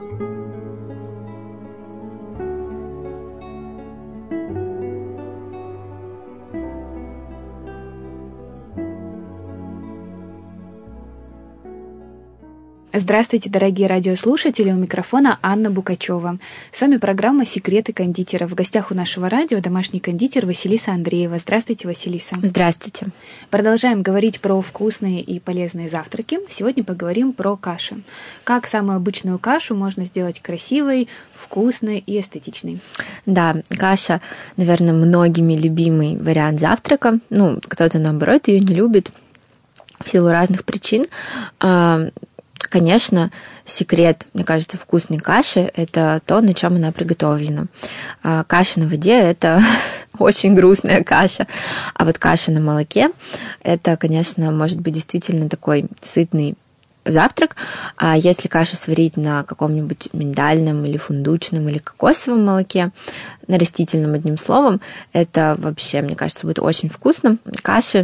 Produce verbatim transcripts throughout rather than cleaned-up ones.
Здравствуйте, дорогие радиослушатели, у микрофона Анна Букачева. С вами программа «Секреты кондитера». В гостях у нашего радио домашний кондитер Василиса Андреева. Здравствуйте, Василиса. Здравствуйте. Продолжаем говорить про вкусные и полезные завтраки. Сегодня поговорим про каши. Как самую обычную кашу можно сделать красивой, вкусной и эстетичной? Да, каша, наверное, многими любимый вариант завтрака. Ну, кто-то, наоборот, ее не любит в силу разных причин. Конечно, секрет, мне кажется, вкусной каши – это то, на чем она приготовлена. Каша на воде – это очень грустная каша, а вот каша на молоке – это, конечно, может быть действительно такой сытный завтрак. А если кашу сварить на каком-нибудь миндальном или фундучном или кокосовом молоке, на растительном, одним словом, это вообще, мне кажется, будет очень вкусно. Каши...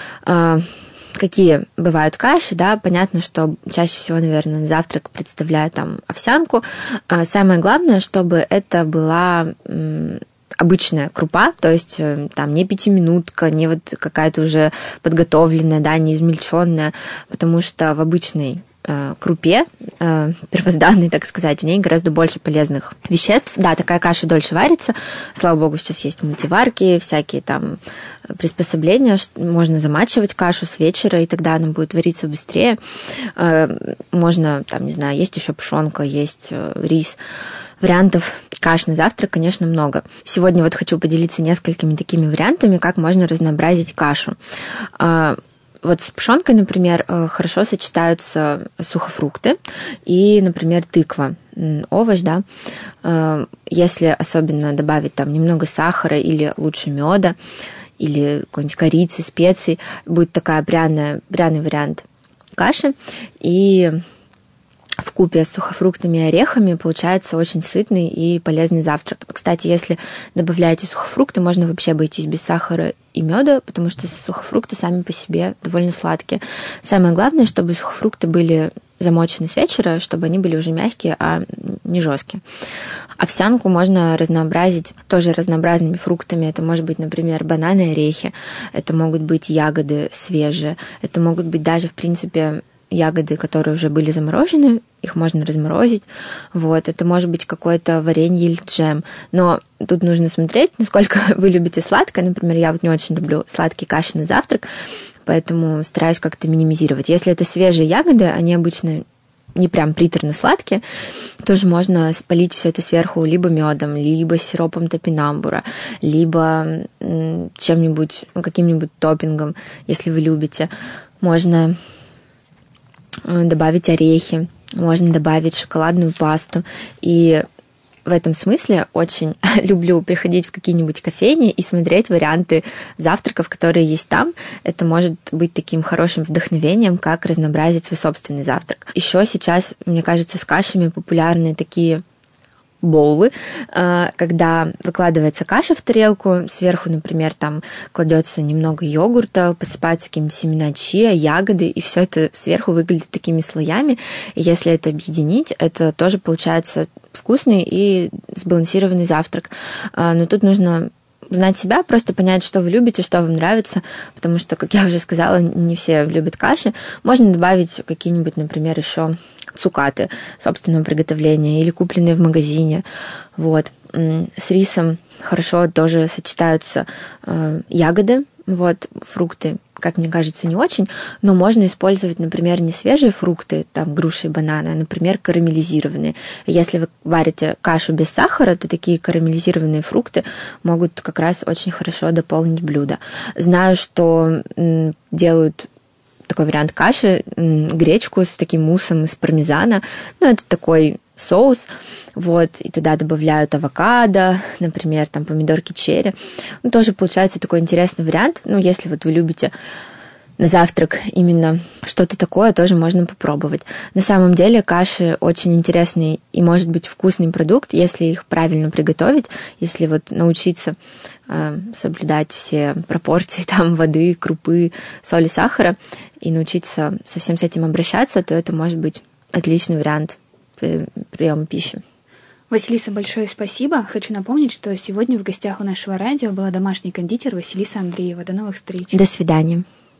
Какие бывают каши, да, понятно, что чаще всего, наверное, на завтрак представляют там овсянку. Самое главное, чтобы это была обычная крупа, то есть там не пятиминутка, не вот какая-то уже подготовленная, да, не измельченная, потому что в обычной крупе, первозданной, так сказать, в ней гораздо больше полезных веществ. Да, такая каша дольше варится. Слава богу, сейчас есть мультиварки, всякие там приспособления. Можно замачивать кашу с вечера, и тогда она будет вариться быстрее. Можно, там, не знаю, есть еще пшенка, есть рис. Вариантов каш на завтрак, конечно, много. Сегодня вот хочу поделиться несколькими такими вариантами, как можно разнообразить кашу. Вот с пшенкой, например, хорошо сочетаются сухофрукты и, например, тыква, овощ, да. Если особенно добавить там немного сахара или лучше меда, или какой-нибудь корицы, специй, будет такая пряная, пряный вариант каши. И вкупе с сухофруктами и орехами получается очень сытный и полезный завтрак. Кстати, если добавляете сухофрукты, можно вообще обойтись без сахара и меда, потому что сухофрукты сами по себе довольно сладкие. Самое главное, чтобы сухофрукты были замочены с вечера, чтобы они были уже мягкие, а не жесткие. Овсянку можно разнообразить тоже разнообразными фруктами. Это может быть, например, бананы и орехи. Это могут быть ягоды свежие. Это могут быть даже, в принципе, ягоды, которые уже были заморожены, их можно разморозить. Вот. Это может быть какое-то варенье или джем. Но тут нужно смотреть, насколько вы любите сладкое. Например, я вот не очень люблю сладкие каши на завтрак, поэтому стараюсь как-то минимизировать. Если это свежие ягоды, они обычно не прям приторно-сладкие, тоже можно полить все это сверху либо медом, либо сиропом топинамбура, либо чем-нибудь, ну, каким-нибудь топпингом, если вы любите. Можно добавить орехи, можно добавить шоколадную пасту. И в этом смысле очень люблю приходить в какие-нибудь кофейни и смотреть варианты завтраков, которые есть там. Это может быть таким хорошим вдохновением, как разнообразить свой собственный завтрак. Еще сейчас, мне кажется, с кашами популярны такие боулы, когда выкладывается каша в тарелку, сверху, например, там кладется немного йогурта, посыпаются какими-то семена чиа, ягоды, и все это сверху выглядит такими слоями. И если это объединить, это тоже получается вкусный и сбалансированный завтрак. Но тут нужно знать себя, просто понять, что вы любите, что вам нравится, потому что, как я уже сказала, не все любят каши. Можно добавить какие-нибудь, например, еще цукаты собственного приготовления или купленные в магазине. Вот. С рисом хорошо тоже сочетаются ягоды, вот, фрукты, как мне кажется, не очень, но можно использовать, например, не свежие фрукты, там, груши и бананы, а, например, карамелизированные. Если вы варите кашу без сахара, то такие карамелизированные фрукты могут как раз очень хорошо дополнить блюдо. Знаю, что делают такой вариант каши, гречку с таким муссом из пармезана. Ну, это такой соус, вот, и туда добавляют авокадо, например, там помидорки черри. Ну, тоже получается такой интересный вариант. Ну, если вот вы любите на завтрак именно что-то такое, тоже можно попробовать. На самом деле каши очень интересный и, может быть, вкусный продукт, если их правильно приготовить, если вот научиться э, соблюдать все пропорции там воды, крупы, соли, сахара и научиться со всем с этим обращаться, то это может быть отличный вариант приема пищи. Василиса, большое спасибо. Хочу напомнить, что сегодня в гостях у нашего радио была домашний кондитер Василиса Андреева. До новых встреч. До свидания.